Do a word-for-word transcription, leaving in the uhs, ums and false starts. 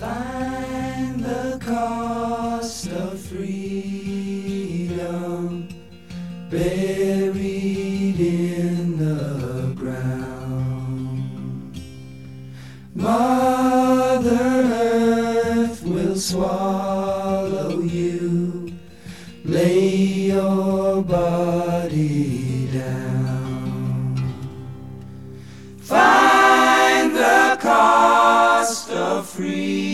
Find the cost of freedom buried in the ground. Mother Earth will swallow you. Lay your body down. Find the cost of freedom